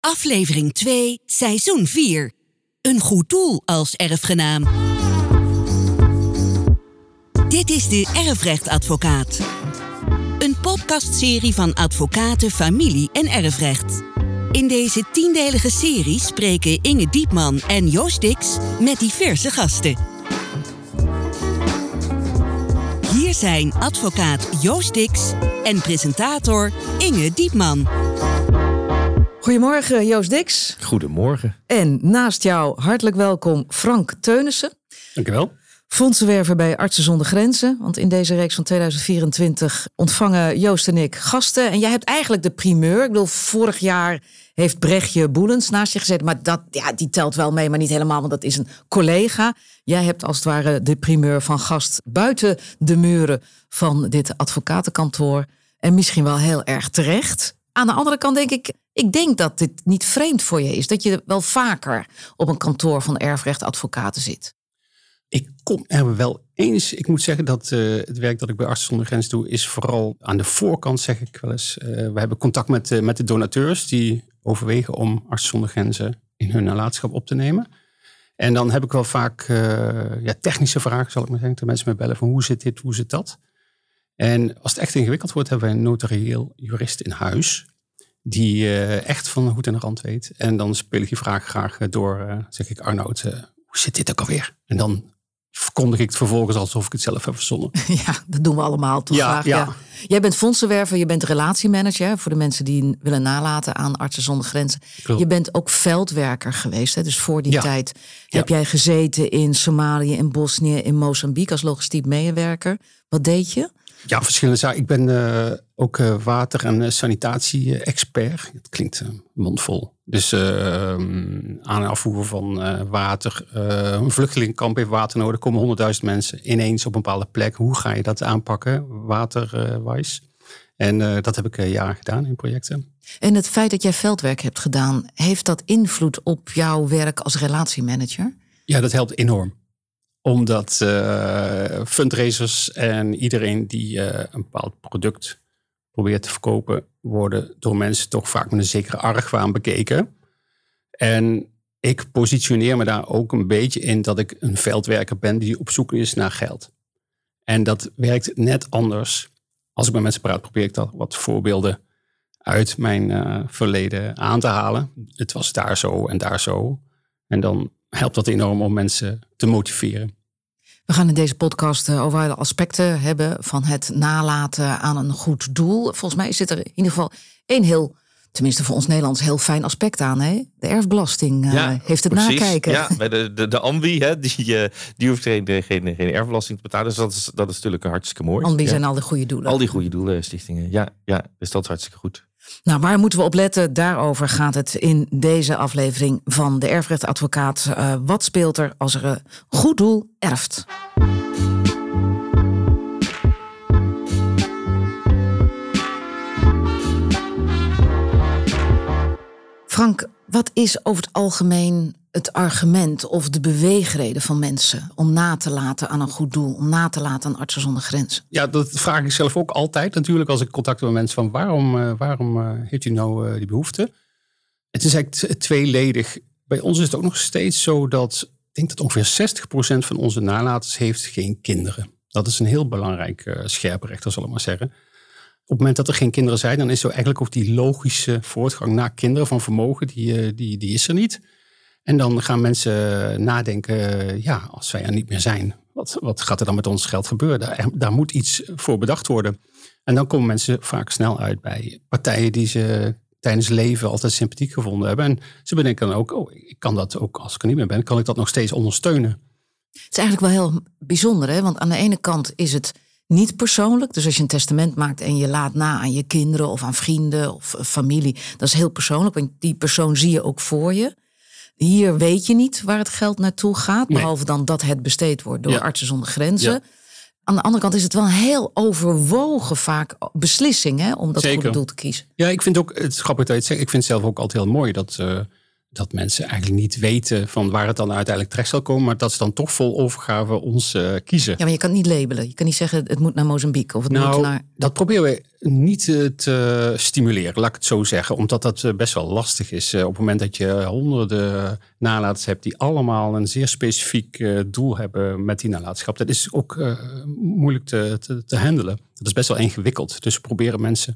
Aflevering 2, seizoen 4. Een goed doel als erfgenaam. Dit is de Erfrechtadvocaat. Een podcastserie van advocaten, familie en erfrecht. In deze 10-delige serie spreken Inge Diepman en Joost Dix met diverse gasten. Hier zijn advocaat Joost Dix en presentator Inge Diepman. Goedemorgen Joost Dix. Goedemorgen. En naast jou hartelijk welkom Frank Teunissen. Dankjewel. Fondsenwerver bij Artsen zonder Grenzen. Want in deze reeks van 2024 ontvangen Joost en ik gasten. En jij hebt eigenlijk de primeur. Ik bedoel, vorig jaar heeft Brechtje Boelens naast je gezeten. Maar die telt wel mee, maar niet helemaal, want dat is een collega. Jij hebt als het ware de primeur van gast buiten de muren van dit advocatenkantoor. En misschien wel heel erg terecht. Aan de andere kant ik denk dat dit niet vreemd voor je is. Dat je wel vaker op een kantoor van erfrechtadvocaten zit. Ik kom er wel eens. Ik moet zeggen dat het werk dat ik bij Artsen zonder Grenzen doe, is vooral aan de voorkant, zeg ik wel eens. We hebben contact met de donateurs die overwegen om Artsen zonder Grenzen in hun nalatenschap op te nemen. En dan heb ik wel vaak technische vragen, zal ik maar zeggen. De mensen mij bellen van hoe zit dit, hoe zit dat? En als het echt ingewikkeld wordt, hebben wij een notarieel jurist in huis die echt van de hoed en de rand weet. En dan speel ik die vraag graag door, zeg ik, Arnoud, hoe zit dit ook alweer? En dan verkondig ik het vervolgens alsof ik het zelf heb verzonnen. Ja, dat doen we allemaal toch graag. Ja. Jij bent fondsenwerver, je bent relatiemanager voor de mensen die willen nalaten aan Artsen zonder Grenzen. Klopt. Je bent ook veldwerker geweest. Hè? Dus voor die tijd heb jij gezeten in Somalië, in Bosnië, in Mozambique als logistiek medewerker. Wat deed je? Ja, verschillende zaken. Ik ben ook water- en sanitatie-expert. Het klinkt mondvol. Dus aan- en afvoer van water. Een vluchtelingenkamp heeft water nodig. Er komen 100.000 mensen ineens op een bepaalde plek. Hoe ga je dat aanpakken, waterwijs? En dat heb ik jaren gedaan in projecten. En het feit dat jij veldwerk hebt gedaan, heeft dat invloed op jouw werk als relatiemanager? Ja, dat helpt enorm. Omdat fundraisers en iedereen die een bepaald product probeert te verkopen, worden door mensen toch vaak met een zekere argwaan bekeken. En ik positioneer me daar ook een beetje in dat ik een veldwerker ben die op zoek is naar geld. En dat werkt net anders. Als ik met mensen praat, probeer ik dat wat voorbeelden uit mijn verleden aan te halen. Het was daar zo en daar zo. En dan helpt dat enorm om mensen te motiveren. We gaan in deze podcast over alle aspecten hebben van het nalaten aan een goed doel. Volgens mij zit er in ieder geval één heel, tenminste voor ons Nederlands, heel fijn aspect aan. Hè? De erfbelasting heeft het precies nakijken. Ja, bij de ANBI, hè, die hoeft geen erfbelasting te betalen. Dus dat is natuurlijk hartstikke mooi. ANBI zijn al die goede doelen. Al die goede doelen, stichtingen. Ja, dus dat is hartstikke goed. Nou, waar moeten we op letten? Daarover gaat het in deze aflevering van de Erfrechtadvocaat. Wat speelt er als er een goed doel erft? Frank, wat is over het algemeen het argument of de beweegreden van mensen om na te laten aan een goed doel, om na te laten aan Artsen zonder Grenzen? Ja, dat vraag ik zelf ook altijd natuurlijk als ik contact heb met mensen van waarom heeft u nou die behoefte? Het is eigenlijk tweeledig. Bij ons is het ook nog steeds zo dat ik denk dat ongeveer 60% van onze nalaters heeft geen kinderen. Dat is een heel belangrijk scherprechter, zal ik maar zeggen. Op het moment dat er geen kinderen zijn, dan is zo eigenlijk ook die logische voortgang naar kinderen van vermogen, die is er niet. En dan gaan mensen nadenken, als wij er niet meer zijn, wat gaat er dan met ons geld gebeuren? Daar moet iets voor bedacht worden. En dan komen mensen vaak snel uit bij partijen die ze tijdens leven altijd sympathiek gevonden hebben. En ze bedenken dan ook, ik kan dat ook als ik er niet meer ben, kan ik dat nog steeds ondersteunen. Het is eigenlijk wel heel bijzonder, hè? Want aan de ene kant is het niet persoonlijk. Dus als je een testament maakt en je laat na aan je kinderen of aan vrienden of familie, dat is heel persoonlijk, want die persoon zie je ook voor je. Hier weet je niet waar het geld naartoe gaat, behalve dan dat het besteed wordt door Artsen zonder Grenzen. Ja. Aan de andere kant is het wel een heel overwogen vaak beslissing, hè, om dat goede doel te kiezen. Ja, ik vind ook, het is grappig dat je het zegt, ik vind het zelf ook altijd heel mooi dat dat mensen eigenlijk niet weten van waar het dan uiteindelijk terecht zal komen. Maar dat ze dan toch vol overgave ons kiezen. Ja, maar je kan het niet labelen. Je kan niet zeggen het moet naar Mozambique of het moet naar... Dat proberen we niet te stimuleren, laat ik het zo zeggen. Omdat dat best wel lastig is. Op het moment dat je honderden nalaters hebt die allemaal een zeer specifiek doel hebben met die nalatenschap. Dat is ook moeilijk te handelen. Dat is best wel ingewikkeld. Dus we proberen mensen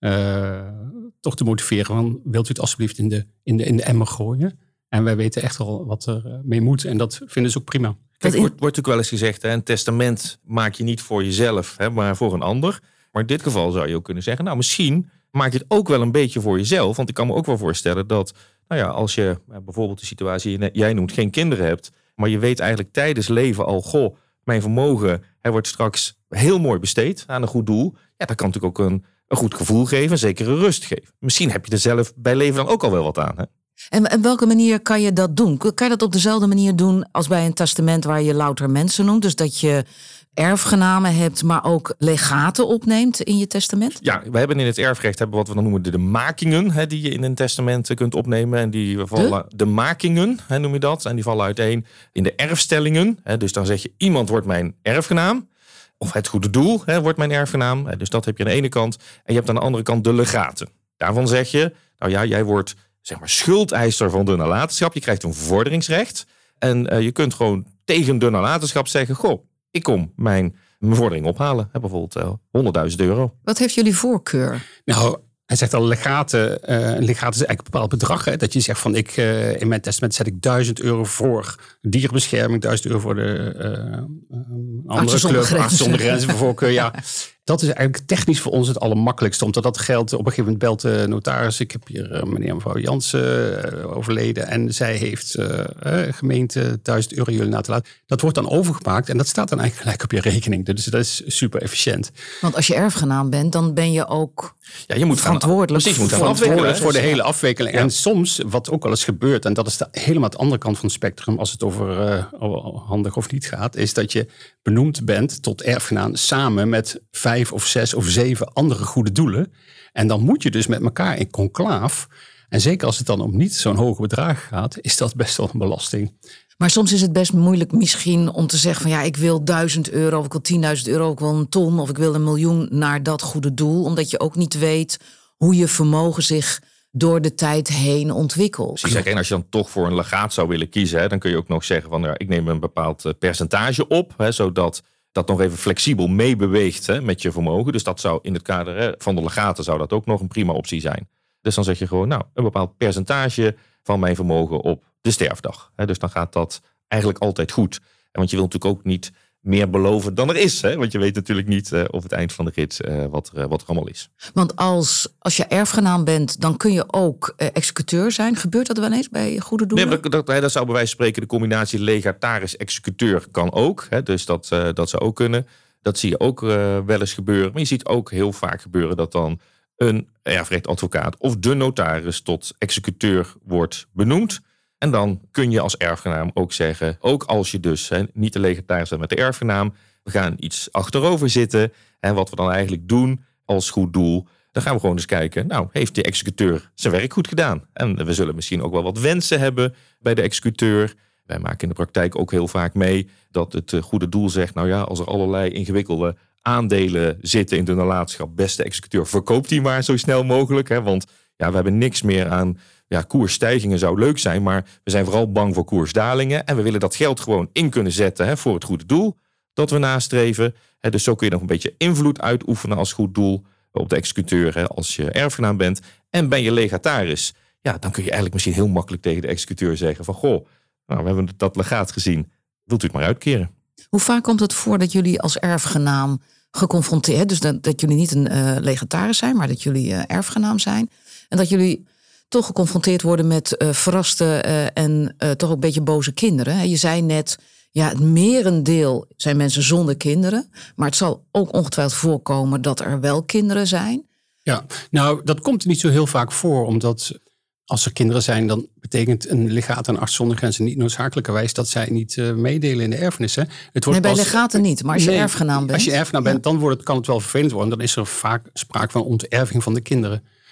toch te motiveren van wilt u het alsjeblieft in de emmer gooien. En wij weten echt wel wat er mee moet. En dat vinden ze ook prima. Kijk, wordt natuurlijk wel eens gezegd, hè, een testament maak je niet voor jezelf, hè, maar voor een ander. Maar in dit geval zou je ook kunnen zeggen, nou misschien maak je het ook wel een beetje voor jezelf. Want ik kan me ook wel voorstellen dat, nou ja, als je bijvoorbeeld de situatie jij noemt, geen kinderen hebt, maar je weet eigenlijk tijdens leven al, goh, mijn vermogen wordt straks heel mooi besteed aan een goed doel. Ja, dat kan natuurlijk ook een goed gevoel geven, een zekere rust geven. Misschien heb je er zelf bij leven dan ook al wel wat aan, hè? En op welke manier kan je dat doen? Kan je dat op dezelfde manier doen als bij een testament waar je louter mensen noemt? Dus dat je erfgenamen hebt, maar ook legaten opneemt in je testament? Ja, we hebben in het erfrecht wat we dan noemen de makingen, die je in een testament kunt opnemen. En die vallen de makingen, noem je dat. En die vallen uiteen in de erfstellingen. Dus dan zeg je, iemand wordt mijn erfgenaam. Of het goede doel wordt mijn erfgenaam. Dus dat heb je aan de ene kant. En je hebt aan de andere kant de legaten. Daarvan zeg je, nou ja, jij wordt zeg maar schuldeiser van de nalatenschap. Je krijgt een vorderingsrecht. En je kunt gewoon tegen de nalatenschap zeggen, goh, ik kom mijn vordering ophalen. Bijvoorbeeld €100.000. Wat heeft jullie voorkeur? Nou, hij zegt al legaten. Een legaat is eigenlijk een bepaald bedrag. Hè, dat je zegt van in mijn testament zet ik €1.000 voor dierenbescherming, €1.000 voor de andere club, Artsen zonder Grenzen voorkeur. Ja. Dat is eigenlijk technisch voor ons het allermakkelijkste. Omdat dat geld, op een gegeven moment belt de notaris. Ik heb hier meneer en mevrouw Jansen overleden. En zij heeft gemeente €1.000 jullie na te laten. Dat wordt dan overgemaakt. En dat staat dan eigenlijk gelijk op je rekening. Dus dat is super efficiënt. Want als je erfgenaam bent, dan ben je ook je moet verantwoordelijk. Voor de hele afwikkeling. Ja. En soms, wat ook wel eens gebeurt. En dat is helemaal de andere kant van het spectrum. Als het over handig of niet gaat. Is dat je benoemd bent tot erfgenaam samen met 5 of 6 of 7 andere goede doelen. En dan moet je dus met elkaar in conclaaf. En zeker als het dan om niet zo'n hoge bedragen gaat, is dat best wel een belasting. Maar soms is het best moeilijk misschien om te zeggen van ja, ik wil €1.000 of ik wil €10.000 of ik wil een ton of ik wil 1 miljoen naar dat goede doel. Omdat je ook niet weet hoe je vermogen zich door de tijd heen ontwikkelt. Precies, en als je dan toch voor een legaat zou willen kiezen, dan kun je ook nog zeggen van ik neem een bepaald percentage op, zodat dat nog even flexibel meebeweegt met je vermogen. Dus dat zou in het kader van de legaten zou dat ook nog een prima optie zijn. Dus dan zeg je gewoon, nou, een bepaald percentage van mijn vermogen op de sterfdag. Dus dan gaat dat eigenlijk altijd goed. Want je wil natuurlijk ook niet meer beloven dan er is. Want je weet natuurlijk niet op het eind van de rit wat er allemaal is. Want als je erfgenaam bent, dan kun je ook executeur zijn. Gebeurt dat wel eens bij goede doelen? Nee, dat zou bij wijze van spreken de combinatie legataris-executeur kan ook. Dus dat zou ook kunnen. Dat zie je ook wel eens gebeuren. Maar je ziet ook heel vaak gebeuren dat dan een erfrechtadvocaat of de notaris tot executeur wordt benoemd. En dan kun je als erfgenaam ook zeggen, ook als je dus niet de legataris bent met de erfgenaam, we gaan iets achterover zitten. En wat we dan eigenlijk doen als goed doel, dan gaan we gewoon eens kijken, nou, heeft de executeur zijn werk goed gedaan? En we zullen misschien ook wel wat wensen hebben bij de executeur. Wij maken in de praktijk ook heel vaak mee dat het goede doel zegt, nou ja, als er allerlei ingewikkelde aandelen zitten in de nalatenschap, beste executeur, verkoopt die maar zo snel mogelijk. Want ja, we hebben niks meer aan koersstijgingen zou leuk zijn, maar we zijn vooral bang voor koersdalingen. En we willen dat geld gewoon in kunnen zetten voor het goede doel dat we nastreven. Dus zo kun je nog een beetje invloed uitoefenen als goed doel op de executeur als je erfgenaam bent. En ben je legataris, ja, dan kun je eigenlijk misschien heel makkelijk tegen de executeur zeggen van goh, nou, we hebben dat legaat gezien, wilt u het maar uitkeren? Hoe vaak komt het voor dat jullie als erfgenaam geconfronteerd, dus dat jullie niet een legataris zijn, maar dat jullie erfgenaam zijn en dat jullie toch geconfronteerd worden met verraste en toch ook een beetje boze kinderen. Je zei net, ja, het merendeel zijn mensen zonder kinderen, maar het zal ook ongetwijfeld voorkomen dat er wel kinderen zijn. Ja, nou, dat komt niet zo heel vaak voor, omdat als er kinderen zijn, dan betekent een legaat aan Artsen zonder Grenzen niet noodzakelijkerwijs dat zij niet meedelen in de erfenis. Het wordt nee, bij legaten niet, maar als je erfgenaam bent. Als je erfgenaam bent, dan kan het wel vervelend worden. Dan is er vaak sprake van onterving van de kinderen.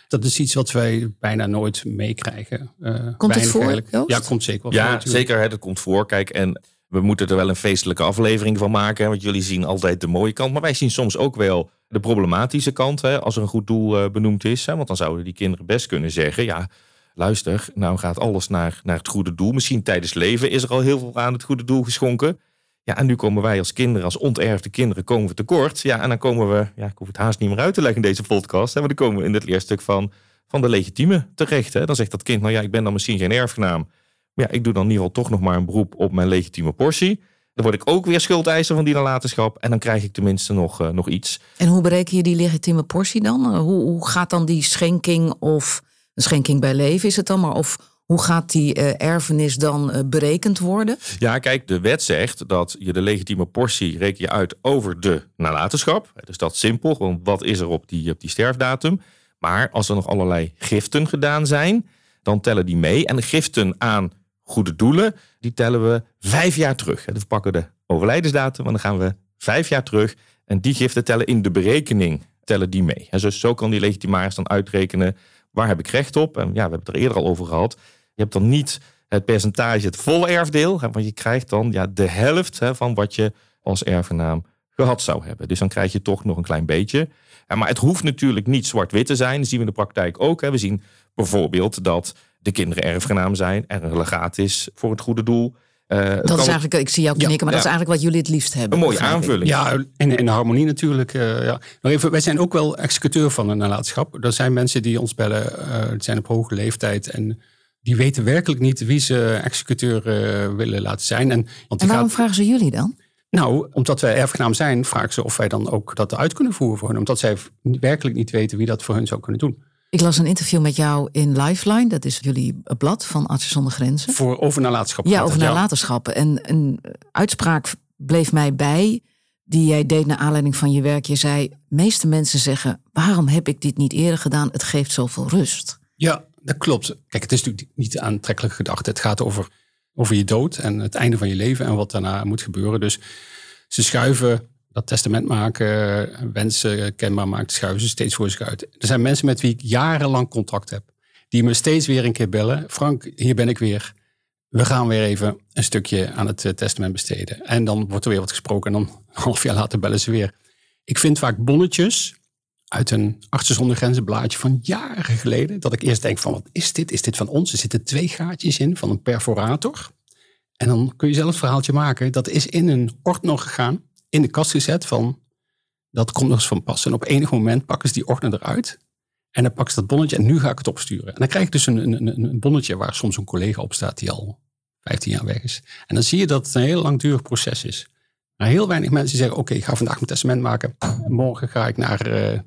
Dat is iets wat wij bijna nooit meekrijgen. Komt het voor, Joost? Ja, komt zeker wel Ja, voor. Ja, zeker. Hè, dat komt voor. Kijk, en we moeten er wel een feestelijke aflevering van maken. Hè, want jullie zien altijd de mooie kant. Maar wij zien soms ook wel de problematische kant. Hè, als er een goed doel benoemd is. Hè, want dan zouden die kinderen best kunnen zeggen... ja, luister, nou gaat alles naar het goede doel. Misschien tijdens leven is er al heel veel aan het goede doel geschonken. Ja, en nu komen wij als kinderen, als onterfde kinderen, komen we tekort. Ja, en dan komen we, ik hoef het haast niet meer uit te leggen in deze podcast. Hè, maar dan komen we in het leerstuk van de legitieme terecht. Hè. Dan zegt dat kind, ik ben dan misschien geen erfgenaam. Maar ja, ik doe dan in ieder geval toch nog maar een beroep op mijn legitieme portie. Dan word ik ook weer schuldeiser van die nalatenschap. En dan krijg ik tenminste nog iets. En hoe bereken je die legitieme portie dan? Hoe gaat dan die schenking of een schenking bij leven is het dan? Maar of hoe gaat die erfenis dan berekend worden? Ja, kijk, de wet zegt dat je de legitieme portie reken je uit over de nalatenschap. Dus dat is simpel, want wat is er op die sterfdatum? Maar als er nog allerlei giften gedaan zijn, dan tellen die mee. En de giften aan goede doelen, die tellen we 5 jaar terug. Dus we pakken de overlijdensdatum en dan gaan we 5 jaar terug. En die giften tellen in de berekening, tellen die mee. En zo kan die legitimaris dan uitrekenen, waar heb ik recht op? En we hebben het er eerder al over gehad. Je hebt dan niet het percentage, het volle erfdeel. Want je krijgt dan de helft van wat je als erfgenaam gehad zou hebben. Dus dan krijg je toch nog een klein beetje. Maar het hoeft natuurlijk niet zwart-wit te zijn. Dat zien we in de praktijk ook. We zien bijvoorbeeld dat de kinderen erfgenaam zijn. Er een legaat is voor het goede doel. Dat is eigenlijk, ik zie jou knikken, maar dat is eigenlijk wat jullie het liefst hebben. Een mooie aanvulling. Ja, in harmonie natuurlijk. Nog even, wij zijn ook wel executeur van een nalatenschap. Er zijn mensen die ons bellen, die zijn op hoge leeftijd en die weten werkelijk niet wie ze executeur willen laten zijn. En waarom vragen ze jullie dan? Nou, omdat wij erfgenaam zijn, vragen ze of wij dan ook dat uit kunnen voeren voor hen. Omdat zij werkelijk niet weten wie dat voor hun zou kunnen doen. Ik las een interview met jou in Lifeline. Dat is jullie blad van Artsen zonder Grenzen. Over nalatenschap. Ja, over nalatenschap. En een uitspraak bleef mij bij die jij deed naar aanleiding van je werk. Je zei, meeste mensen zeggen, waarom heb ik dit niet eerder gedaan? Het geeft zoveel rust. Ja, dat klopt. Kijk, het is natuurlijk niet de aantrekkelijke gedachte. Het gaat over je dood en het einde van je leven en wat daarna moet gebeuren. Dus ze schuiven dat testament maken, wensen kenbaar maken, schuiven ze steeds voor zich uit. Er zijn mensen met wie ik jarenlang contact heb, die me steeds weer een keer bellen. Frank, hier ben ik weer. We gaan weer even een stukje aan het testament besteden. En dan wordt er weer wat gesproken en dan een half jaar later bellen ze weer. Ik vind vaak bonnetjes uit een Artsen zonder Grenzen blaadje van jaren geleden. Dat ik eerst denk van, wat is dit? Is dit van ons? Er zitten 2 gaatjes in van een perforator. En dan kun je zelf het verhaaltje maken. Dat is in een ordner gegaan, in de kast gezet van, dat komt nog eens van pas. En op enig moment pakken ze die ordner eruit. En dan pakken ze dat bonnetje en nu ga ik het opsturen. En dan krijg ik dus een bonnetje waar soms een collega op staat die al 15 jaar weg is. En dan zie je dat het een heel langdurig proces is. Maar heel weinig mensen zeggen, oké, ik ga vandaag mijn testament maken. Morgen ga ik naar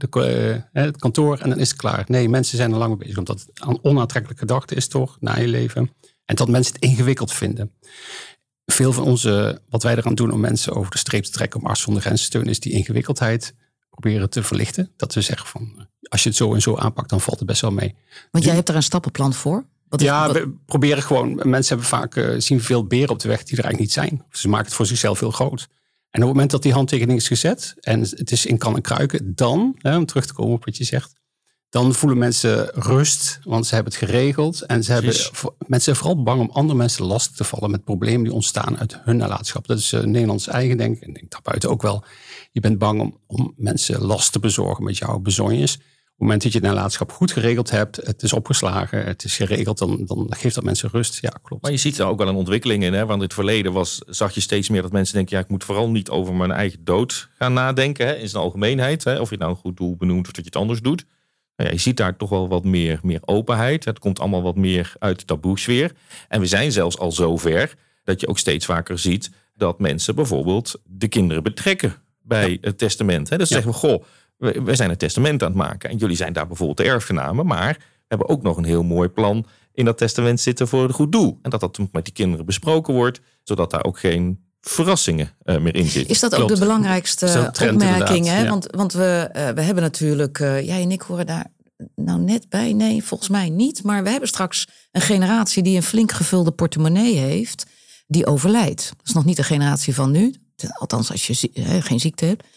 het kantoor en dan is het klaar. Nee, mensen zijn er lang mee bezig. Omdat het een onaantrekkelijke gedachte is toch, na je leven. En dat mensen het ingewikkeld vinden. Veel van wat wij eraan doen om mensen over de streep te trekken om Artsen zonder Grenzen te steunen, is die ingewikkeldheid proberen te verlichten. Dat we zeggen van, als je het zo en zo aanpakt, dan valt het best wel mee. Want jij hebt er een stappenplan voor? We proberen gewoon, mensen hebben vaak, zien veel beren op de weg die er eigenlijk niet zijn. Ze maken het voor zichzelf heel groot. En op het moment dat die handtekening is gezet en het is in kan en kruiken, dan, om terug te komen op wat je zegt, dan voelen mensen rust, want ze hebben het geregeld. En mensen zijn vooral bang om andere mensen lastig te vallen met problemen die ontstaan uit hun nalatenschap. Dat is Nederlands eigen denk ik. En ik denk daarbuiten ook wel. Je bent bang om mensen last te bezorgen met jouw bezonjes. Op het moment dat je het nalatenschap goed geregeld hebt, het is opgeslagen, het is geregeld, dan geeft dat mensen rust. Ja, klopt. Maar je ziet er ook wel een ontwikkeling in. Hè? Want in het verleden zag je steeds meer dat mensen denken, ik moet vooral niet over mijn eigen dood gaan nadenken. Hè? In zijn algemeenheid. Hè? Of je nou een goed doel benoemt of dat je het anders doet. Je ziet daar toch wel wat meer openheid. Het komt allemaal wat meer uit de taboesfeer. En we zijn zelfs al zover dat je ook steeds vaker ziet dat mensen bijvoorbeeld de kinderen betrekken bij het testament. Dus zeggen we, we zijn een testament aan het maken. En jullie zijn daar bijvoorbeeld de erfgenamen. Maar we hebben ook nog een heel mooi plan in dat testament zitten voor een goed doel. En dat met die kinderen besproken wordt, zodat daar ook geen verrassingen meer in zitten. Is dat ook de belangrijkste opmerking? Hè? Ja. Want we hebben natuurlijk, jij en ik horen daar nou net bij. Nee, volgens mij niet. Maar we hebben straks een generatie die een flink gevulde portemonnee heeft, die overlijdt. Dat is nog niet de generatie van nu. Althans, als je geen ziekte hebt.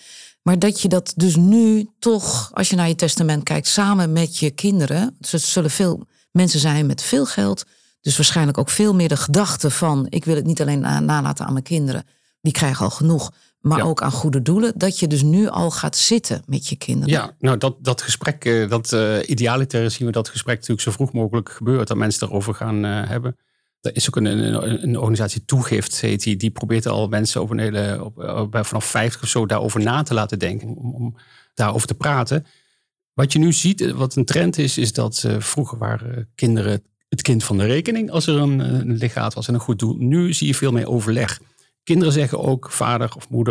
Maar dat je dat dus nu toch, als je naar je testament kijkt, samen met je kinderen. Dus het zullen veel mensen zijn met veel geld. Dus waarschijnlijk ook veel meer de gedachte van, ik wil het niet alleen nalaten aan mijn kinderen. Die krijgen al genoeg. Maar ook aan goede doelen. Dat je dus nu al gaat zitten met je kinderen. Ja, nou dat gesprek, idealiter zien we dat gesprek natuurlijk zo vroeg mogelijk gebeuren. Dat mensen daarover gaan hebben. Er is ook een organisatie Toegift, heet die probeert al mensen over vanaf 50 of zo daarover na te laten denken. Om daarover te praten. Wat je nu ziet, wat een trend is dat vroeger waren kinderen het kind van de rekening als er een legaat was en een goed doel. Nu zie je veel meer overleg. Kinderen zeggen ook, vader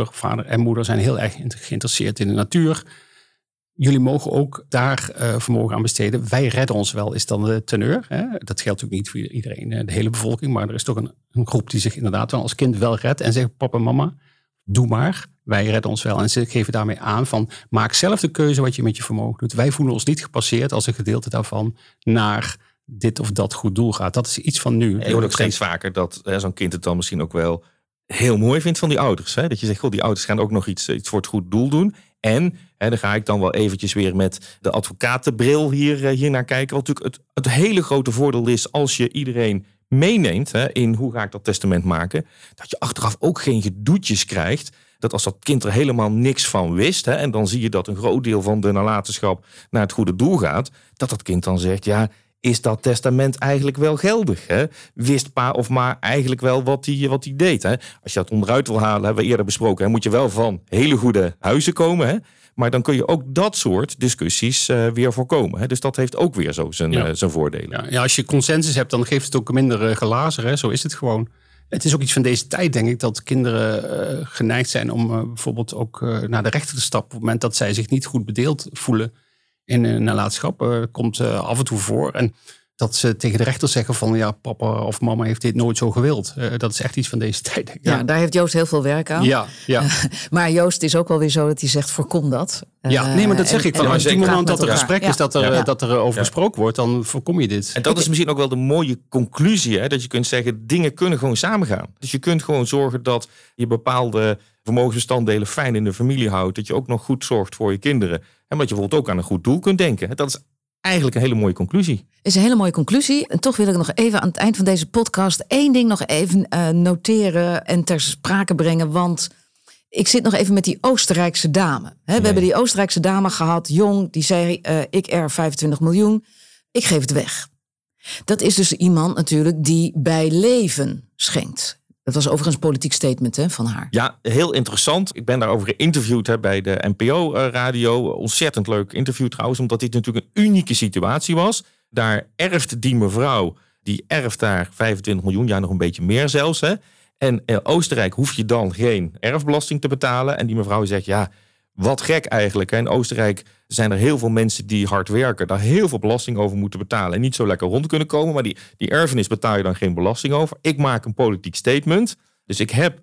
en moeder zijn heel erg geïnteresseerd in de natuur. Jullie mogen ook daar vermogen aan besteden. Wij redden ons wel, is dan de teneur. Hè? Dat geldt natuurlijk niet voor iedereen, de hele bevolking. Maar er is toch een groep die zich inderdaad wel als kind wel redt. En zegt, papa en mama, doe maar. Wij redden ons wel. En ze geven daarmee aan van, maak zelf de keuze wat je met je vermogen doet. Wij voelen ons niet gepasseerd als een gedeelte daarvan naar dit of dat goed doel gaat. Dat is iets van nu. Je hoort ook steeds vaker dat zo'n kind het dan misschien ook wel heel mooi vindt van die ouders. Hè? Dat je zegt, goh, die ouders gaan ook nog iets voor het goed doel doen. En dan ga ik dan wel eventjes weer met de advocatenbril hier naar kijken. Wat natuurlijk het hele grote voordeel is als je iedereen meeneemt in hoe ga ik dat testament maken. Dat je achteraf ook geen gedoetjes krijgt. Dat als dat kind er helemaal niks van wist. En dan zie je dat een groot deel van de nalatenschap naar het goede doel gaat. Dat kind dan zegt, ja, is dat testament eigenlijk wel geldig? Hè? Wist pa of ma eigenlijk wel wat hij deed? Hè? Als je dat onderuit wil halen, hebben we eerder besproken, moet je wel van hele goede huizen komen. Hè? Maar dan kun je ook dat soort discussies weer voorkomen. Hè? Dus dat heeft ook weer zo zijn voordelen. Ja, als je consensus hebt, dan geeft het ook minder glazen. Hè? Zo is het gewoon. Het is ook iets van deze tijd, denk ik, dat kinderen geneigd zijn om bijvoorbeeld ook naar de rechter te stappen. Op het moment dat zij zich niet goed bedeeld voelen in een nalatenschap. Komt af en toe voor. En dat ze tegen de rechter zeggen van, ja, papa of mama heeft dit nooit zo gewild. Dat is echt iets van deze tijd. Denk ik. Ja, daar heeft Joost heel veel werk aan. Ja. Maar Joost, het is ook wel weer zo dat hij zegt, voorkom dat. Ja, nee, maar dat zeg ik. Van, als het moment dat er een gesprek is, dat er over gesproken wordt, dan voorkom je dit. En dat is misschien ook wel de mooie conclusie. Hè? Dat je kunt zeggen, dingen kunnen gewoon samengaan. Dus je kunt gewoon zorgen dat je bepaalde vermogensbestanddelen fijn in de familie houdt. Dat je ook nog goed zorgt voor je kinderen. En dat je bijvoorbeeld ook aan een goed doel kunt denken. Dat is eigenlijk een hele mooie conclusie. Is een hele mooie conclusie. En toch wil ik nog even aan het eind van deze podcast 1 ding nog even noteren en ter sprake brengen. Want ik zit nog even met die Oostenrijkse dame. We hebben die Oostenrijkse dame gehad, jong, die zei, ik erf 25 miljoen, ik geef het weg. Dat is dus iemand natuurlijk die bij leven schenkt. Dat was overigens een politiek statement van haar. Ja, heel interessant. Ik ben daarover geïnterviewd bij de NPO-radio. Ontzettend leuk interview trouwens, omdat dit natuurlijk een unieke situatie was. Daar erft die mevrouw, die erft daar 25 miljoen, ja nog een beetje meer zelfs. Hè. En in Oostenrijk hoef je dan geen erfbelasting te betalen. En die mevrouw zegt, ja, wat gek eigenlijk. In Oostenrijk zijn er heel veel mensen die hard werken, daar heel veel belasting over moeten betalen en niet zo lekker rond kunnen komen. Maar die erfenis betaal je dan geen belasting over. Ik maak een politiek statement. Dus ik heb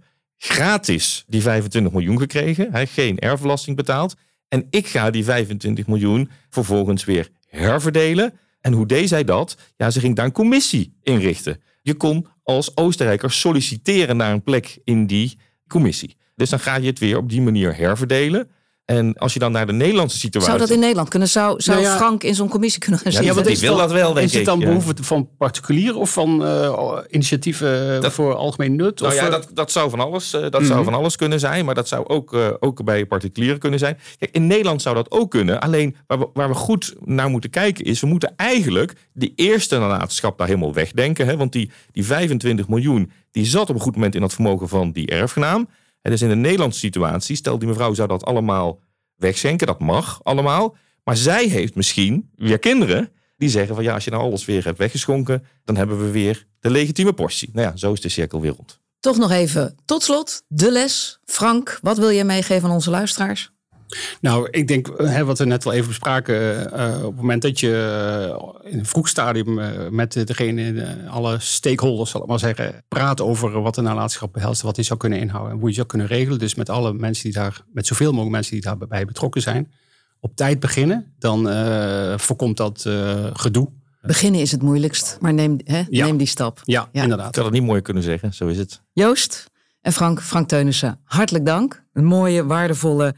gratis die 25 miljoen gekregen. Geen erfbelasting betaald. En ik ga die 25 miljoen vervolgens weer herverdelen. En hoe deed zij dat? Ja, ze ging daar een commissie inrichten. Je kon als Oostenrijker solliciteren naar een plek in die commissie. Dus dan ga je het weer op die manier herverdelen. En als je dan naar de Nederlandse situatie... Zou dat in Nederland kunnen? Zou Frank in zo'n commissie kunnen gaan zitten? Ja, die wil dat wel, denk ik. Is het dan behoefte van particulier of van initiatieven voor algemeen nut? Nou ja, dat zou van alles, zou van alles kunnen zijn. Maar dat zou ook bij particulieren kunnen zijn. Kijk, in Nederland zou dat ook kunnen. Alleen waar we goed naar moeten kijken is, we moeten eigenlijk de eerste nalatenschap daar helemaal wegdenken. Hè? Want die 25 miljoen, die zat op een goed moment in dat vermogen van die erfgenaam. En dus in de Nederlandse situatie, stel die mevrouw zou dat allemaal wegschenken, dat mag allemaal. Maar zij heeft misschien weer kinderen die zeggen van ja, als je nou alles weer hebt weggeschonken, dan hebben we weer de legitieme portie. Nou ja, zo is de cirkel weer rond. Toch nog even, tot slot, de les. Frank, wat wil je meegeven aan onze luisteraars? Nou, ik denk, wat we net al even bespraken, op het moment dat je in een vroeg stadium met alle stakeholders, zal ik maar zeggen, praat over wat de nalatenschap behelst, wat die zou kunnen inhouden en hoe je zou kunnen regelen. Dus met alle mensen met zoveel mogelijk mensen die daarbij betrokken zijn, op tijd beginnen, dan voorkomt dat gedoe. Beginnen is het moeilijkst, maar neem die stap. Ja, inderdaad. Ik had het niet mooier kunnen zeggen, zo is het. Joost en Frank Teunissen, hartelijk dank. Een mooie, waardevolle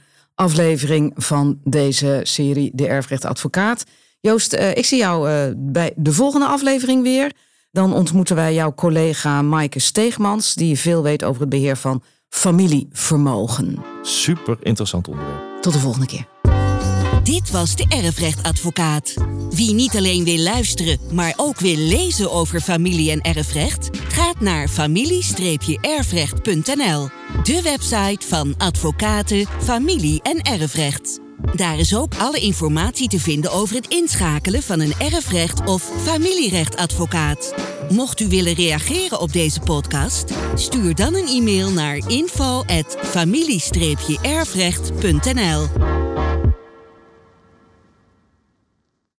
aflevering van deze serie De Erfrecht Advocaat. Joost, ik zie jou bij de volgende aflevering weer. Dan ontmoeten wij jouw collega Maaike Steegmans, die veel weet over het beheer van familievermogen. Super interessant onderwerp. Tot de volgende keer. Dit was de Erfrechtadvocaat. Wie niet alleen wil luisteren, maar ook wil lezen over familie- en erfrecht, gaat naar familie-erfrecht.nl, de website van advocaten, familie- en erfrecht. Daar is ook alle informatie te vinden over het inschakelen van een erfrecht- of familierechtadvocaat. Mocht u willen reageren op deze podcast, stuur dan een e-mail naar info@familie-erfrecht.nl.